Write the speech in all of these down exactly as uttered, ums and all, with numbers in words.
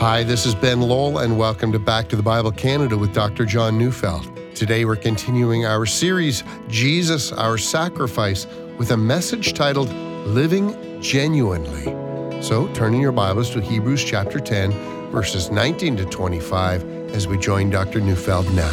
Hi, this is Ben Lowell, and welcome to Back to the Bible Canada with Doctor John Neufeld. Today we're continuing our series, Jesus, Our Sacrifice, with a message titled, Living Genuinely. So turn in your Bibles to Hebrews chapter ten, verses nineteen to twenty-five, as we join Doctor Neufeld now.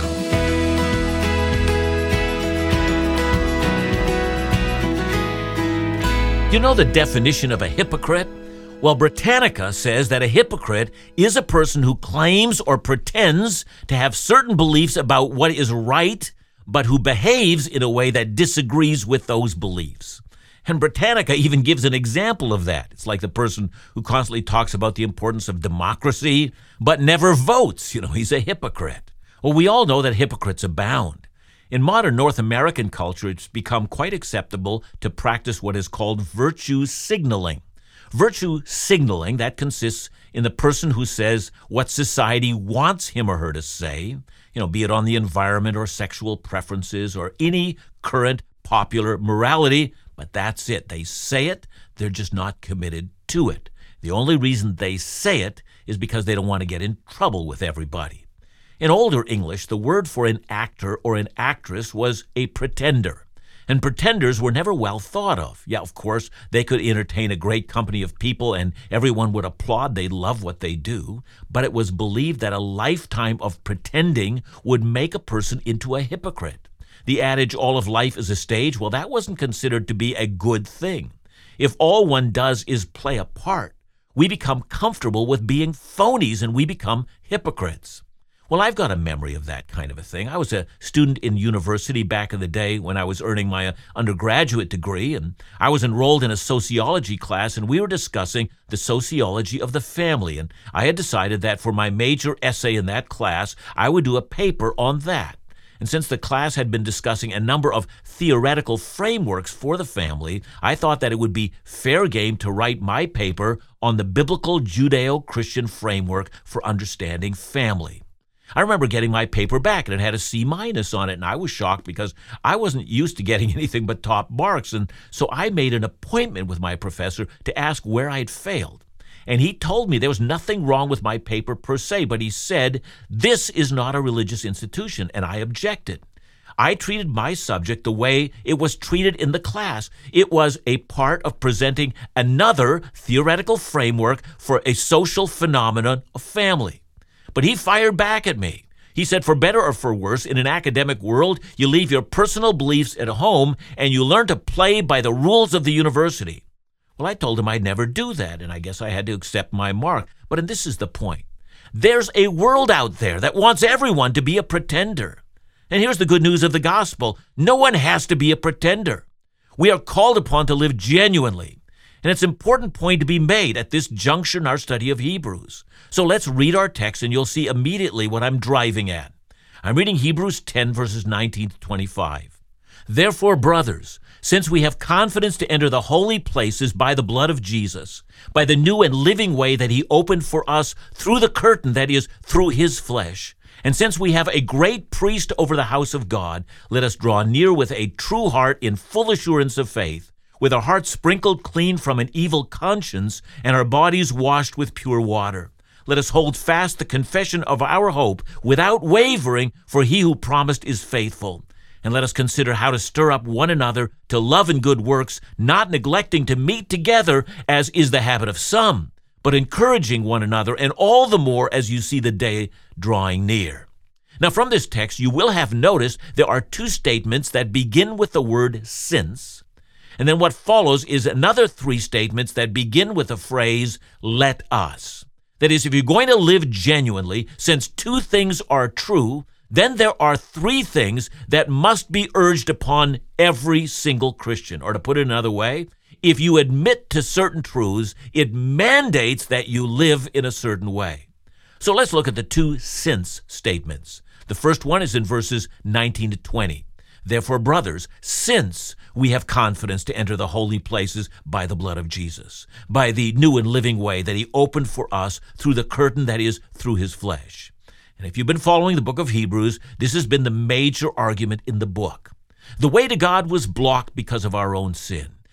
You know the definition of a hypocrite? Well, Britannica says that a hypocrite is a person who claims or pretends to have certain beliefs about what is right, but who behaves in a way that disagrees with those beliefs. And Britannica even gives an example of that. It's like the person who constantly talks about the importance of democracy, but never votes. You know, he's a hypocrite. Well, we all know that hypocrites abound. In modern North American culture, it's become quite acceptable to practice what is called virtue signaling. Virtue signaling, that consists in the person who says what society wants him or her to say, you know, be it on the environment or sexual preferences or any current popular morality, but that's it. They say it, they're just not committed to it. The only reason they say it is because they don't want to get in trouble with everybody. In older English, the word for an actor or an actress was a pretender. And pretenders were never well thought of. Yeah, of course, they could entertain a great company of people and everyone would applaud. They love what they do. But it was believed that a lifetime of pretending would make a person into a hypocrite. The adage, all of life is a stage, well, that wasn't considered to be a good thing. If all one does is play a part, we become comfortable with being phonies and we become hypocrites. Well, I've got a memory of that kind of a thing. I was a student in university back in the day when I was earning my undergraduate degree, and I was enrolled in a sociology class, and we were discussing the sociology of the family. And I had decided that for my major essay in that class, I would do a paper on that. And since the class had been discussing a number of theoretical frameworks for the family, I thought that it would be fair game to write my paper on the biblical Judeo-Christian framework for understanding family. I remember getting my paper back, and it had a C minus on it, and I was shocked because I wasn't used to getting anything but top marks, and so I made an appointment with my professor to ask where I had failed. And he told me there was nothing wrong with my paper per se, but he said, this is not a religious institution, and I objected. I treated my subject the way it was treated in the class. It was a part of presenting another theoretical framework for a social phenomenon of family. But he fired back at me. He said, for better or for worse, in an academic world, you leave your personal beliefs at home and you learn to play by the rules of the university. Well, I told him I'd never do that, and I guess I had to accept my mark. But and this is the point. There's a world out there that wants everyone to be a pretender. And here's the good news of the gospel. No one has to be a pretender. We are called upon to live genuinely. And it's an important point to be made at this juncture in our study of Hebrews. So let's read our text and you'll see immediately what I'm driving at. I'm reading Hebrews ten, verses nineteen to twenty-five. Therefore, brothers, since we have confidence to enter the holy places by the blood of Jesus, by the new and living way that he opened for us through the curtain, that is, through his flesh, and since we have a great priest over the house of God, let us draw near with a true heart in full assurance of faith, with our hearts sprinkled clean from an evil conscience and our bodies washed with pure water. Let us hold fast the confession of our hope without wavering, for he who promised is faithful. And let us consider how to stir up one another to love and good works, not neglecting to meet together, as is the habit of some, but encouraging one another, and all the more as you see the day drawing near. Now, from this text, you will have noticed there are two statements that begin with the word since, and then what follows is another three statements that begin with the phrase, let us. That is, if you're going to live genuinely, since two things are true, then there are three things that must be urged upon every single Christian. Or to put it another way, if you admit to certain truths, it mandates that you live in a certain way. So let's look at the two since statements. The first one is in verses nineteen to twenty. Therefore, brothers, since we have confidence to enter the holy places by the blood of Jesus, by the new and living way that he opened for us through the curtain, that is, through his flesh. And if you've been following the book of Hebrews, this has been the major argument in the book. The way to God was blocked because of our own sin.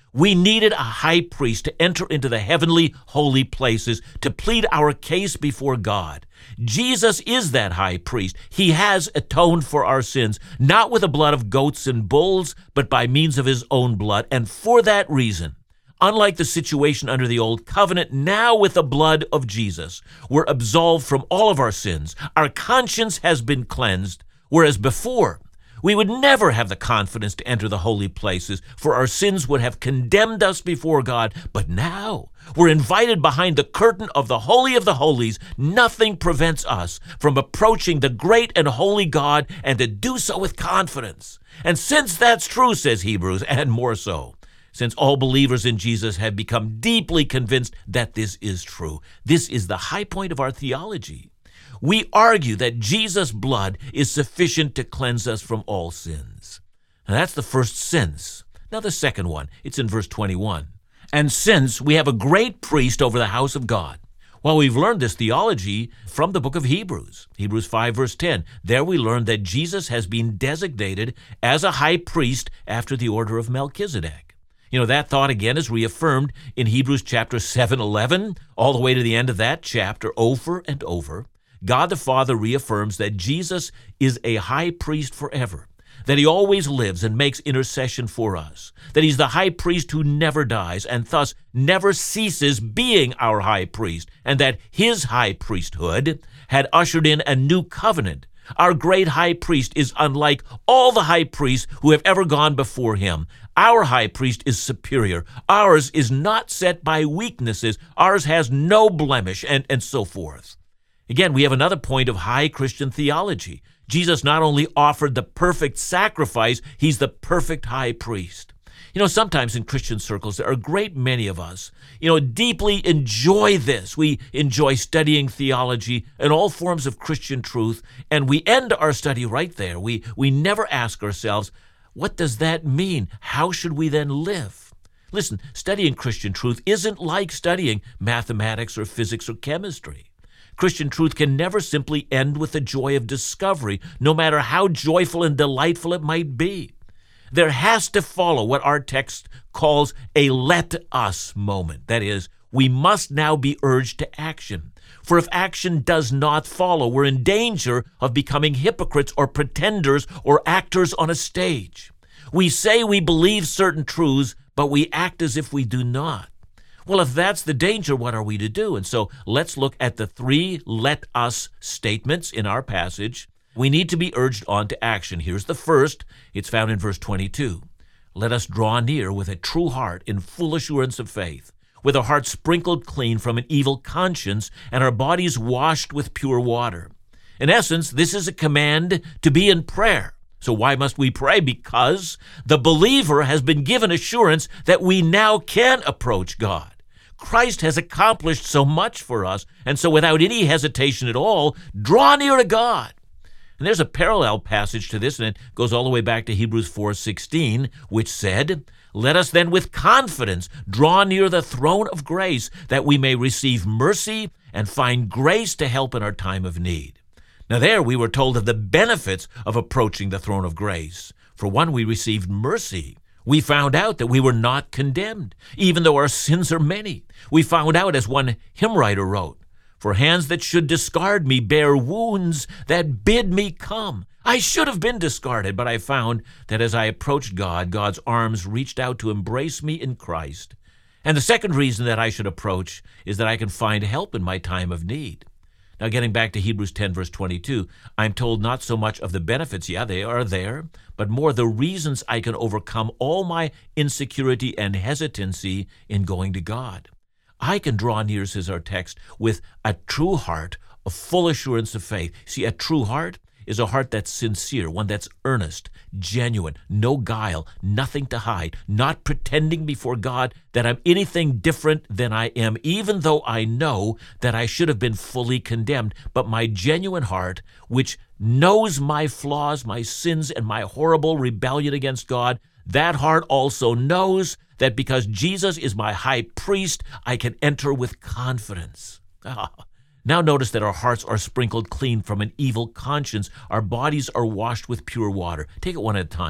We needed a high priest to enter into the heavenly holy places to plead our case before God. Jesus is that high priest. He has atoned for our sins, not with the blood of goats and bulls, but by means of his own blood. And for that reason, unlike the situation under the old covenant, now with the blood of Jesus, we're absolved from all of our sins. Our conscience has been cleansed, whereas before, we would never have the confidence to enter the holy places, for our sins would have condemned us before God. But now we're invited behind the curtain of the Holy of the Holies. Nothing prevents us from approaching the great and holy God, and to do so with confidence. And since that's true, says Hebrews, and more so, since all believers in Jesus have become deeply convinced that this is true, this is the high point of our theology. We argue that Jesus' blood is sufficient to cleanse us from all sins. Now that's the first since. Now the second one, it's in verse twenty-one. And since we have a great priest over the house of God. Well, we've learned this theology from the book of Hebrews. Hebrews five, verse ten. There we learn that Jesus has been designated as a high priest after the order of Melchizedek. You know, that thought again is reaffirmed in Hebrews chapter seven, eleven, all the way to the end of that chapter, over and over. God the Father reaffirms that Jesus is a high priest forever, that he always lives and makes intercession for us, that he's the high priest who never dies and thus never ceases being our high priest, and that his high priesthood had ushered in a new covenant. Our great high priest is unlike all the high priests who have ever gone before him. Our high priest is superior. Ours is not set by weaknesses. Ours has no blemish, and, and so forth. Again, we have another point of high Christian theology. Jesus not only offered the perfect sacrifice, he's the perfect high priest. You know, sometimes in Christian circles, there are a great many of us, you know, deeply enjoy this. We enjoy studying theology and all forms of Christian truth, and we end our study right there. We, we never ask ourselves, what does that mean? How should we then live? Listen, studying Christian truth isn't like studying mathematics or physics or chemistry. Christian truth can never simply end with the joy of discovery, no matter how joyful and delightful it might be. There has to follow what our text calls a let us moment. That is, we must now be urged to action. For if action does not follow, we're in danger of becoming hypocrites or pretenders or actors on a stage. We say we believe certain truths, but we act as if we do not. Well, if that's the danger, what are we to do? And so let's look at the three let us statements in our passage. We need to be urged on to action. Here's the first. It's found in verse twenty-two. Let us draw near with a true heart in full assurance of faith, with our hearts sprinkled clean from an evil conscience and our bodies washed with pure water. In essence, this is a command to be in prayer. So why must we pray? Because the believer has been given assurance that we now can approach God. Christ has accomplished so much for us, and so without any hesitation at all, draw near to God. And there's a parallel passage to this, and it goes all the way back to Hebrews four sixteen, which said, let us then with confidence draw near the throne of grace, that we may receive mercy and find grace to help in our time of need. Now there we were told of the benefits of approaching the throne of grace. For one, we received mercy. We found out that we were not condemned, even though our sins are many. We found out, as one hymn writer wrote, for hands that should discard me bear wounds that bid me come. I should have been discarded, but I found that as I approached God, God's arms reached out to embrace me in Christ. And the second reason that I should approach is that I can find help in my time of need. Now, getting back to Hebrews ten, verse twenty-two, I'm told not so much of the benefits, yeah, they are there, but more the reasons I can overcome all my insecurity and hesitancy in going to God. I can draw near, says our text, with a true heart, a full assurance of faith. See, a true heart is a heart that's sincere, one that's earnest, genuine, no guile, nothing to hide, not pretending before God that I'm anything different than I am, even though I know that I should have been fully condemned. But my genuine heart, which knows my flaws, my sins, and my horrible rebellion against God, that heart also knows that because Jesus is my high priest, I can enter with confidence. Ah. Now notice that our hearts are sprinkled clean from an evil conscience. Our bodies are washed with pure water. Take it one at a time.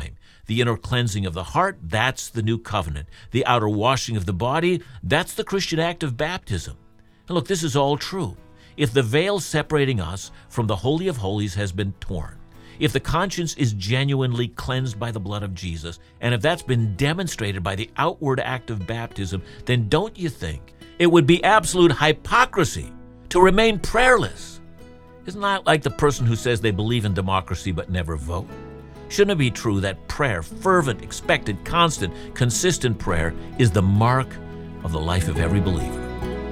The inner cleansing of the heart, that's the new covenant. The outer washing of the body, that's the Christian act of baptism. And look, this is all true. If the veil separating us from the Holy of Holies has been torn, if the conscience is genuinely cleansed by the blood of Jesus, and if that's been demonstrated by the outward act of baptism, then don't you think it would be absolute hypocrisy to remain prayerless? Isn't that like the person who says they believe in democracy but never vote? Shouldn't it be true that prayer, fervent, expectant, constant, consistent prayer, is the mark of the life of every believer?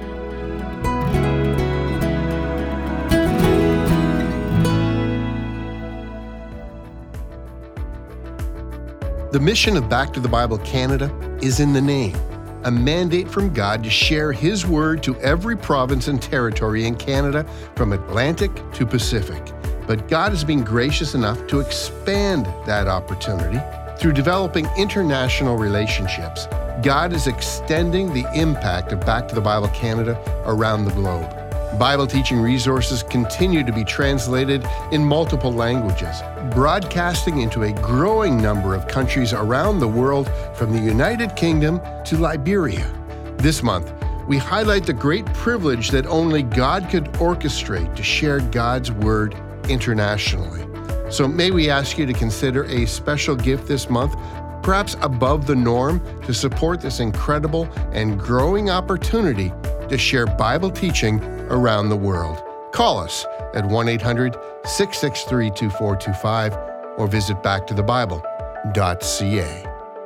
The mission of Back to the Bible Canada is in the name, a mandate from God to share His Word to every province and territory in Canada from Atlantic to Pacific. But God has been gracious enough to expand that opportunity through developing international relationships. God is extending the impact of Back to the Bible Canada around the globe. Bible teaching resources continue to be translated in multiple languages, broadcasting into a growing number of countries around the world, from the United Kingdom to Liberia. This month, we highlight the great privilege that only God could orchestrate to share God's Word internationally. So may we ask you to consider a special gift this month, perhaps above the norm, to support this incredible and growing opportunity to share Bible teaching around the world. Call us at one eight hundred, six six three, two four two five or visit back to the bible dot c a.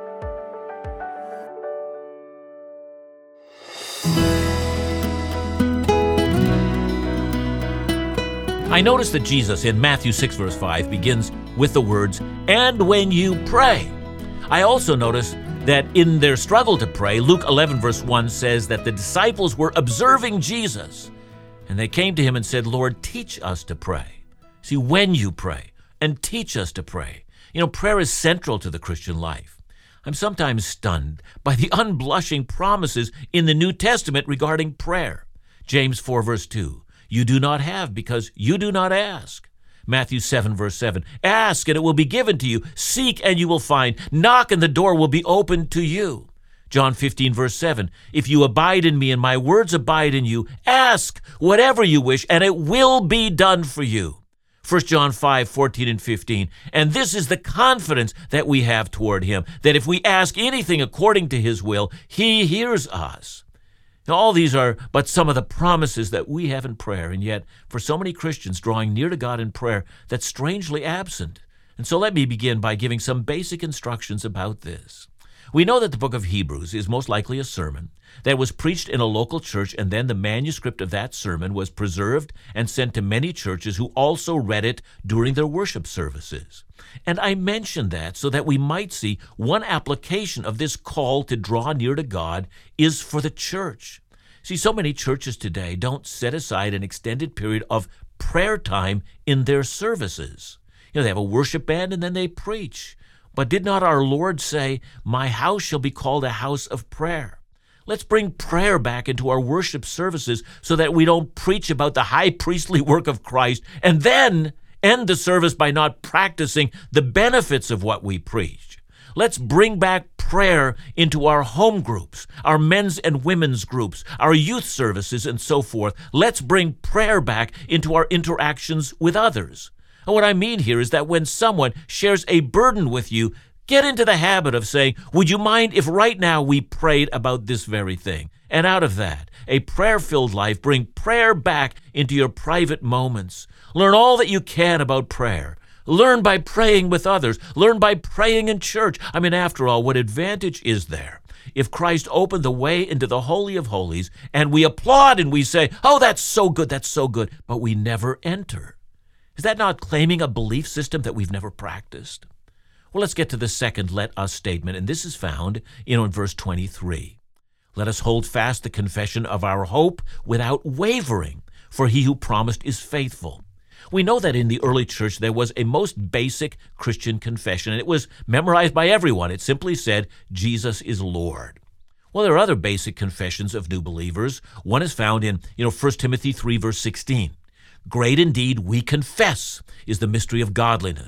I notice that Jesus in Matthew six, verse five begins with the words, "And when you pray." I also notice that in their struggle to pray, Luke eleven, verse one says that the disciples were observing Jesus, and they came to him and said, "Lord, teach us to pray." See, when you pray, and teach us to pray. You know, prayer is central to the Christian life. I'm sometimes stunned by the unblushing promises in the New Testament regarding prayer. James four, verse two, "You do not have because you do not ask." Matthew seven, verse seven, "Ask and it will be given to you. Seek and you will find. Knock and the door will be opened to you." John fifteen, verse seven, "If you abide in me and my words abide in you, ask whatever you wish and it will be done for you." First John five, fourteen and fifteen, "And this is the confidence that we have toward him, that if we ask anything according to his will, he hears us." Now, all these are but some of the promises that we have in prayer, and yet for so many Christians drawing near to God in prayer, that's strangely absent. And so let me begin by giving some basic instructions about this. We know that the book of Hebrews is most likely a sermon that was preached in a local church, and then the manuscript of that sermon was preserved and sent to many churches who also read it during their worship services. And I mention that so that we might see one application of this call to draw near to God is for the church. See, so many churches today don't set aside an extended period of prayer time in their services. You know, they have a worship band and then they preach. But did not our Lord say, "My house shall be called a house of prayer"? Let's bring prayer back into our worship services so that we don't preach about the high priestly work of Christ and then end the service by not practicing the benefits of what we preach. Let's bring back prayer into our home groups, our men's and women's groups, our youth services, and so forth. Let's bring prayer back into our interactions with others. And what I mean here is that when someone shares a burden with you, get into the habit of saying, "Would you mind if right now we prayed about this very thing?" And out of that, a prayer-filled life, bring prayer back into your private moments. Learn all that you can about prayer. Learn by praying with others. Learn by praying in church. I mean, after all, what advantage is there if Christ opened the way into the Holy of Holies and we applaud and we say, "Oh, that's so good, that's so good," but we never enter? Is that not claiming a belief system that we've never practiced? Well, let's get to the second "let us" statement, and this is found you know, in verse twenty-three. "Let us hold fast the confession of our hope without wavering, for he who promised is faithful." We know that in the early church there was a most basic Christian confession, and it was memorized by everyone. It simply said, "Jesus is Lord." Well, there are other basic confessions of new believers. One is found in you know, First Timothy three, verse sixteen. "Great indeed, we confess, is the mystery of godliness.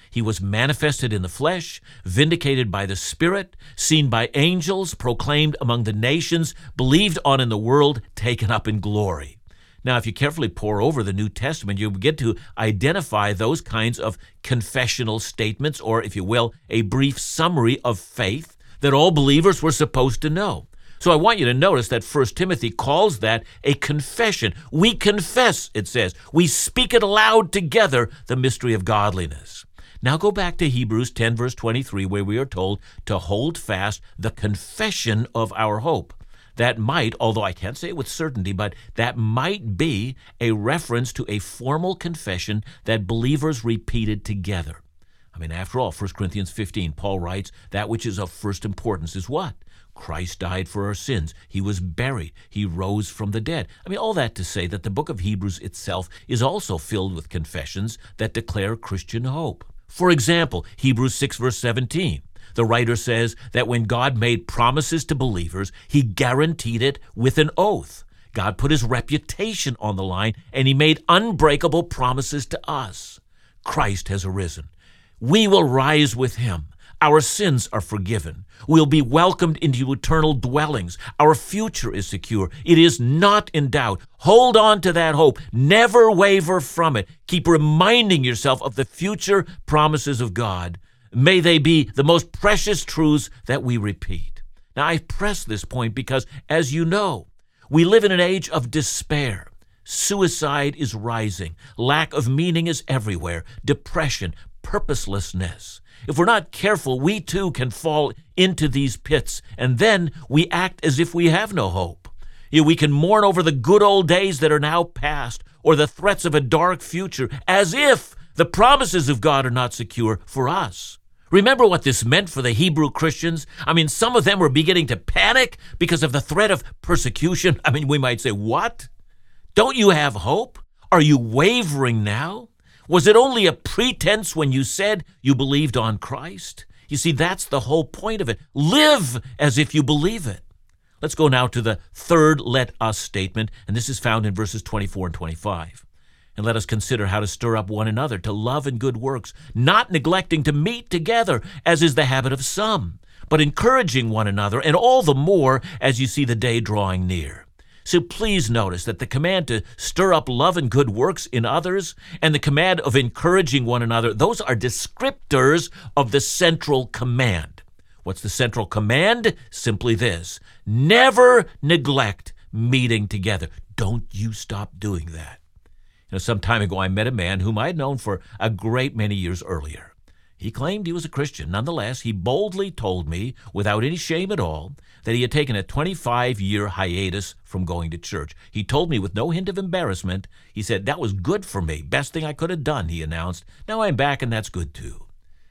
He was manifested in the flesh, vindicated by the Spirit, seen by angels, proclaimed among the nations, believed on in the world, taken up in glory. Now, if you carefully pore over the New Testament, you get to identify those kinds of confessional statements, or, if you will, a brief summary of faith that all believers were supposed to know. So I want you to notice that First Timothy calls that a confession. We confess, it says. We speak it aloud together, the mystery of godliness. Now go back to Hebrews ten, verse twenty-three, where we are told to hold fast the confession of our hope. That might, although I can't say it with certainty, but that might be a reference to a formal confession that believers repeated together. I mean, after all, First Corinthians fifteen, Paul writes, that which is of first importance is what? Christ died for our sins. He was buried. He rose from the dead. I mean, all that to say that the book of Hebrews itself is also filled with confessions that declare Christian hope. For example, Hebrews six, verse seventeen. The writer says that when God made promises to believers, he guaranteed it with an oath. God put his reputation on the line, and he made unbreakable promises to us. Christ has arisen. We will rise with him. Our sins are forgiven. We'll be welcomed into eternal dwellings. Our future is secure. It is not in doubt. Hold on to that hope. Never waver from it. Keep reminding yourself of the future promises of God. May they be the most precious truths that we repeat. Now, I press this point because, as you know, we live in an age of despair. Suicide is rising. Lack of meaning is everywhere. Depression, purposelessness. If we're not careful, we too can fall into these pits, and then we act as if we have no hope. You know, we can mourn over the good old days that are now past, or the threats of a dark future, as if the promises of God are not secure for us. Remember what this meant for the Hebrew Christians? I mean, some of them were beginning to panic because of the threat of persecution. I mean, we might say, what? Don't you have hope? Are you wavering now? Was it only a pretense when you said you believed on Christ? You see, that's the whole point of it. Live as if you believe it. Let's go now to the third let us statement, and this is found in verses twenty-four and twenty-five. And let us consider how to stir up one another to love and good works, not neglecting to meet together, as is the habit of some, but encouraging one another, and all the more as you see the day drawing near. So please notice that the command to stir up love and good works in others and the command of encouraging one another, those are descriptors of the central command. What's the central command? Simply this: never neglect meeting together. Don't you stop doing that. You know, some time ago I met a man whom I had known for a great many years earlier. He claimed he was a Christian. Nonetheless, he boldly told me, without any shame at all, that he had taken a twenty-five-year hiatus from going to church. He told me with no hint of embarrassment. He said, that was good for me. Best thing I could have done, he announced. Now I'm back, and that's good too.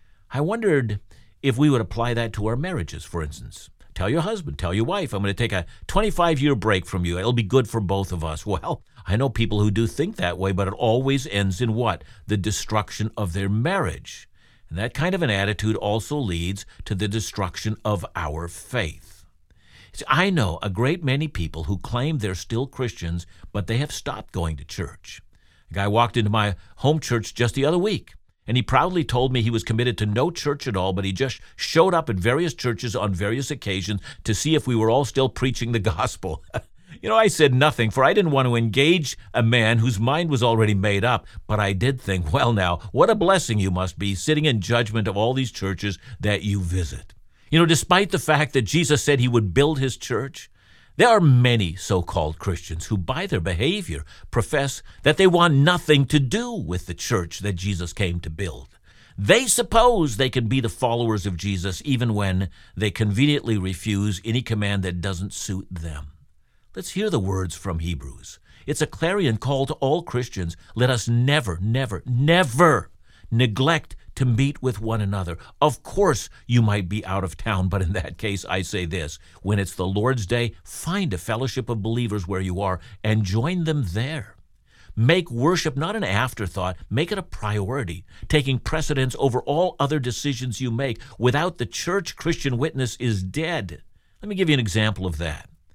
I wondered if we would apply that to our marriages, for instance. Tell your husband, tell your wife, I'm going to take a twenty-five-year break from you. It'll be good for both of us. Well, I know people who do think that way, but it always ends in what? The destruction of their marriage. And that kind of an attitude also leads to the destruction of our faith. See, I know a great many people who claim they're still Christians, but they have stopped going to church. A guy walked into my home church just the other week, and he proudly told me he was committed to no church at all, but he just showed up at various churches on various occasions to see if we were all still preaching the gospel. You know, I said nothing, for I didn't want to engage a man whose mind was already made up, but I did think, well now, what a blessing you must be, sitting in judgment of all these churches that you visit. You know, despite the fact that Jesus said he would build his church, there are many so-called Christians who, by their behavior, profess that they want nothing to do with the church that Jesus came to build. They suppose they can be the followers of Jesus even when they conveniently refuse any command that doesn't suit them. Let's hear the words from Hebrews. It's a clarion call to all Christians. Let us never, never, never neglect to meet with one another. Of course, you might be out of town, but in that case, I say this. When it's the Lord's Day, find a fellowship of believers where you are and join them there. Make worship not an afterthought. Make it a priority, taking precedence over all other decisions you make. Without the church, Christian witness is dead. Let me give you an example of that.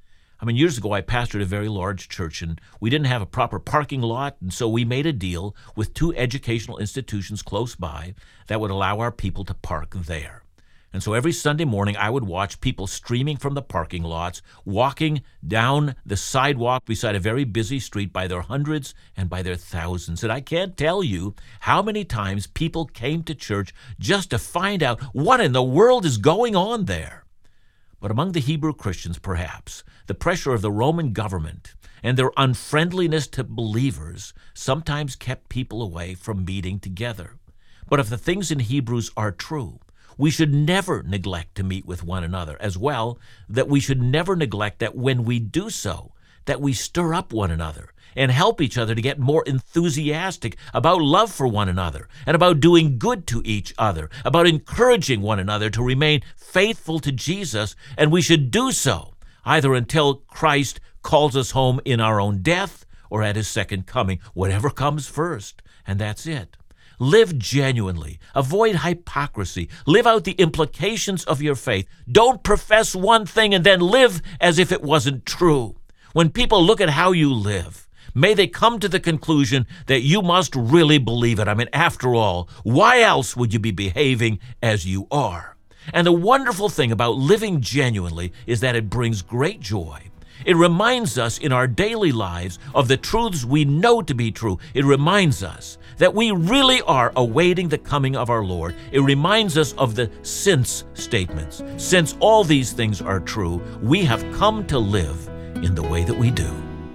I mean, years ago, I pastored a very large church, and we didn't have a proper parking lot, and so we made a deal with two educational institutions close by that would allow our people to park there. And so every Sunday morning, I would watch people streaming from the parking lots, walking down the sidewalk beside a very busy street by their hundreds and by their thousands. And I can't tell you how many times people came to church just to find out what in the world is going on there. But among the Hebrew Christians, perhaps, the pressure of the Roman government and their unfriendliness to believers sometimes kept people away from meeting together. But if the things in Hebrews are true, we should never neglect to meet with one another, as well that we should never neglect that when we do so, that we stir up one another and help each other to get more enthusiastic about love for one another and about doing good to each other, about encouraging one another to remain faithful to Jesus, and we should do so either until Christ calls us home in our own death or at his second coming, whatever comes first, and that's it. Live genuinely. Avoid hypocrisy. Live out the implications of your faith. Don't profess one thing and then live as if it wasn't true. When people look at how you live, may they come to the conclusion that you must really believe it. I mean, after all, why else would you be behaving as you are? And the wonderful thing about living genuinely is that it brings great joy. It reminds us in our daily lives of the truths we know to be true. It reminds us that we really are awaiting the coming of our Lord. It reminds us of the since statements. Since all these things are true, we have come to live in the way that we do.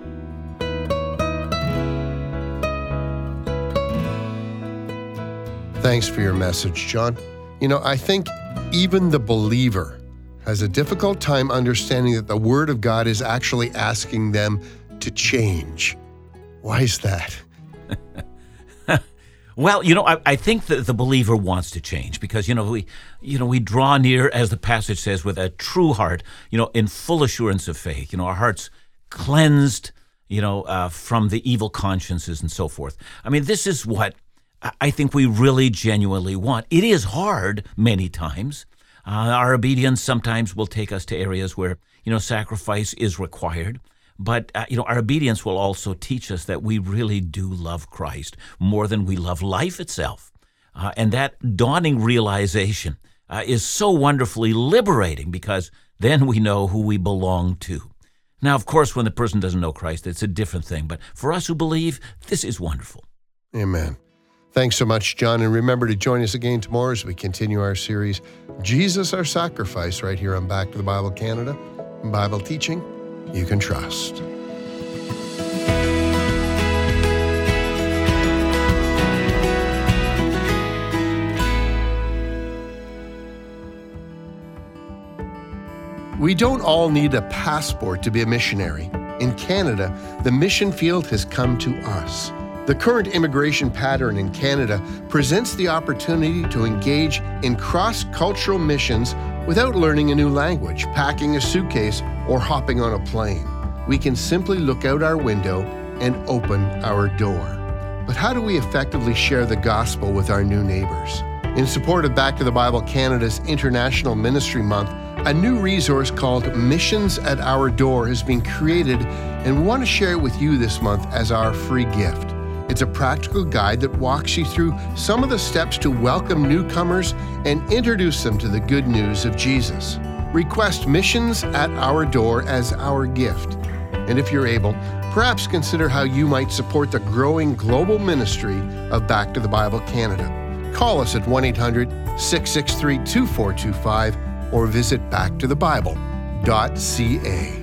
Thanks for your message, John. You know, I think even the believer has a difficult time understanding that the Word of God is actually asking them to change. Why is that? Well, you know, I, I think that the believer wants to change because, you know, we, you know, we draw near, as the passage says, with a true heart, you know, in full assurance of faith. You know, our hearts cleansed, you know, uh, from the evil consciences and so forth. I mean, this is what I think we really genuinely want. It is hard many times. Uh, our obedience sometimes will take us to areas where, you know, sacrifice is required. But, uh, you know, our obedience will also teach us that we really do love Christ more than we love life itself. Uh, and that dawning realization uh, is so wonderfully liberating because then we know who we belong to. Now, of course, when the person doesn't know Christ, it's a different thing. But for us who believe, this is wonderful. Amen. Thanks so much, John. And remember to join us again tomorrow as we continue our series, Jesus, Our Sacrifice, right here on Back to the Bible Canada. Bible teaching you can trust. We don't all need a passport to be a missionary. In Canada, the mission field has come to us. The current immigration pattern in Canada presents the opportunity to engage in cross-cultural missions without learning a new language, packing a suitcase, or hopping on a plane. We can simply look out our window and open our door. But how do we effectively share the gospel with our new neighbors? In support of Back to the Bible Canada's International Ministry Month, a new resource called Missions at Our Door has been created, and we want to share it with you this month as our free gift. It's a practical guide that walks you through some of the steps to welcome newcomers and introduce them to the good news of Jesus. Request Missions at Our Door as our gift. And if you're able, perhaps consider how you might support the growing global ministry of Back to the Bible Canada. Call us at one eight hundred, six six three, two four two five or visit back to the bible dot c a.